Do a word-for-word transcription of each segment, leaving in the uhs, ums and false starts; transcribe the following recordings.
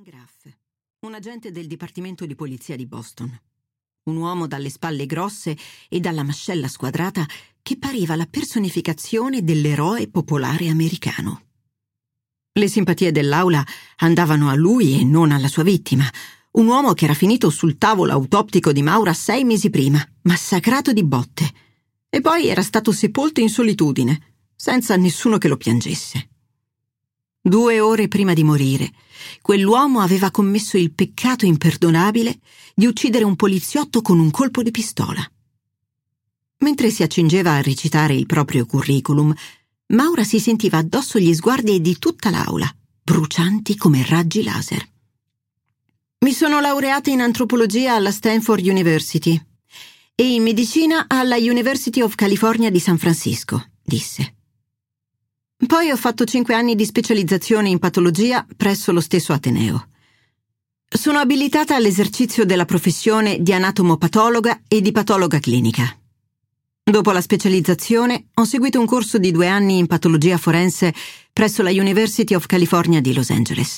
Graff, un agente del Dipartimento di Polizia di Boston. Un uomo dalle spalle grosse e dalla mascella squadrata che pareva la personificazione dell'eroe popolare americano. Le simpatie dell'aula andavano a lui e non alla sua vittima, un uomo che era finito sul tavolo autoptico di Maura sei mesi prima, massacrato di botte, e poi era stato sepolto in solitudine, senza nessuno che lo piangesse. Due ore prima di morire, quell'uomo aveva commesso il peccato imperdonabile di uccidere un poliziotto con un colpo di pistola. Mentre si accingeva a recitare il proprio curriculum, Maura si sentiva addosso gli sguardi di tutta l'aula, brucianti come raggi laser. Mi sono laureata in antropologia alla Stanford University e in medicina alla University of California di San Francisco, disse. Poi ho fatto cinque anni di specializzazione in patologia presso lo stesso ateneo. Sono abilitata all'esercizio della professione di anatomopatologa e di patologa clinica. Dopo la specializzazione ho seguito un corso di due anni in patologia forense presso la University of California di Los Angeles.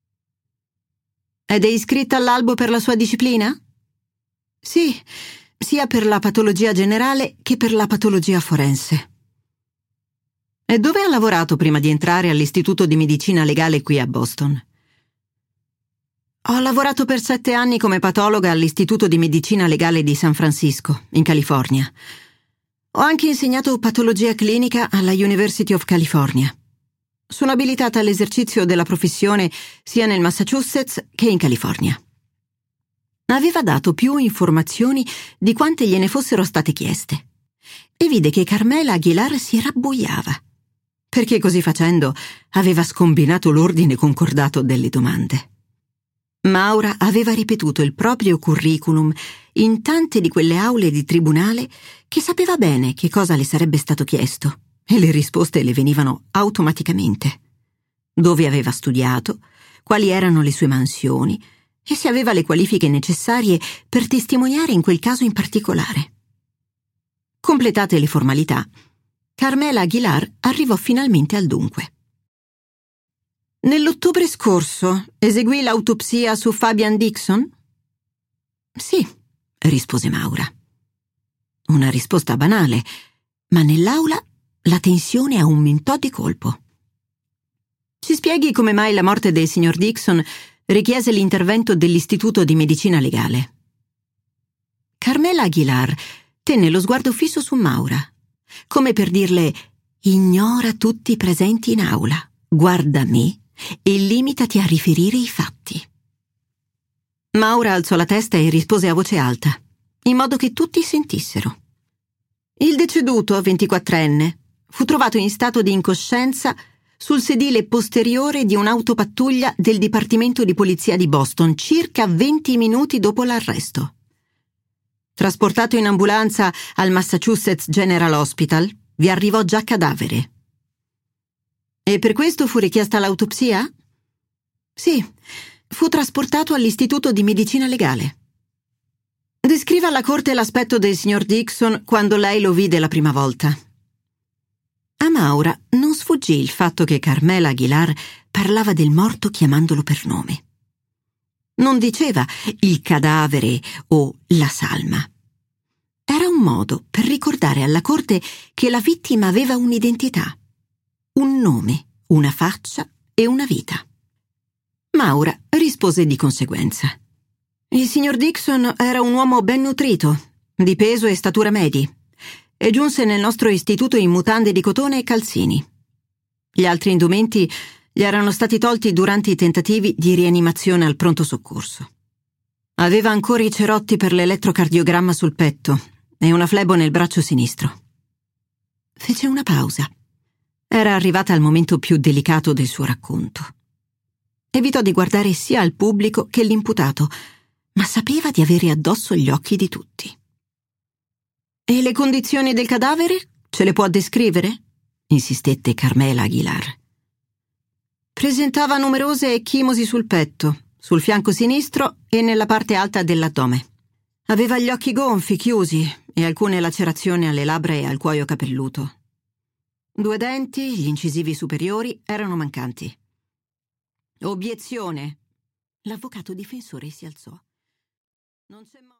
Ed è iscritta all'albo per la sua disciplina? Sì, sia per la patologia generale che per la patologia forense. E dove ha lavorato prima di entrare all'Istituto di Medicina Legale qui a Boston? Ho lavorato per sette anni come patologa all'Istituto di Medicina Legale di San Francisco, in California. Ho anche insegnato patologia clinica alla University of California. Sono abilitata all'esercizio della professione sia nel Massachusetts che in California. Aveva dato più informazioni di quante gliene fossero state chieste e vide che Carmela Aguilar si rabbuiava, perché così facendo aveva scombinato l'ordine concordato delle domande. Maura aveva ripetuto il proprio curriculum in tante di quelle aule di tribunale che sapeva bene che cosa le sarebbe stato chiesto e le risposte le venivano automaticamente. Dove aveva studiato, quali erano le sue mansioni e se aveva le qualifiche necessarie per testimoniare in quel caso in particolare. Completate le formalità, Carmela Aguilar arrivò finalmente al dunque. Nell'ottobre scorso eseguì l'autopsia su Fabian Dixon? Sì, rispose Maura. Una risposta banale, ma nell'aula la tensione aumentò di colpo. Ci spieghi come mai la morte del signor Dixon richiese l'intervento dell'Istituto di Medicina Legale. Carmela Aguilar tenne lo sguardo fisso su Maura, come per dirle: ignora tutti i presenti in aula, guarda me e limitati a riferire i fatti. Maura alzò la testa e rispose a voce alta, in modo che tutti sentissero. Il deceduto, ventiquattrenne, fu trovato in stato di incoscienza sul sedile posteriore di un'autopattuglia del Dipartimento di Polizia di Boston circa venti minuti dopo l'arresto. Trasportato in ambulanza al Massachusetts General Hospital, vi arrivò già cadavere. E per questo fu richiesta l'autopsia? Sì, fu trasportato all'Istituto di Medicina Legale. Descriva alla corte l'aspetto del signor Dixon quando lei lo vide la prima volta. A Maura non sfuggì il fatto che Carmela Aguilar parlava del morto chiamandolo per nome. Non diceva il cadavere o la salma. Era un modo per ricordare alla corte che la vittima aveva un'identità, un nome, una faccia e una vita. Maura rispose di conseguenza. Il signor Dixon era un uomo ben nutrito, di peso e statura medi, e giunse nel nostro istituto in mutande di cotone e calzini. Gli altri indumenti gli erano stati tolti durante i tentativi di rianimazione al pronto soccorso. Aveva ancora i cerotti per l'elettrocardiogramma sul petto e una flebo nel braccio sinistro. Fece una pausa. Era arrivata al momento più delicato del suo racconto. Evitò di guardare sia il pubblico che l'imputato, ma sapeva di avere addosso gli occhi di tutti. E le condizioni del cadavere? Ce le può descrivere? Insistette Carmela Aguilar. Presentava numerose ecchimosi sul petto, sul fianco sinistro e nella parte alta dell'addome. Aveva gli occhi gonfi, chiusi, e alcune lacerazioni alle labbra e al cuoio capelluto. Due denti, gli incisivi superiori, erano mancanti. Obiezione. L'avvocato difensore si alzò. Non c'è modo.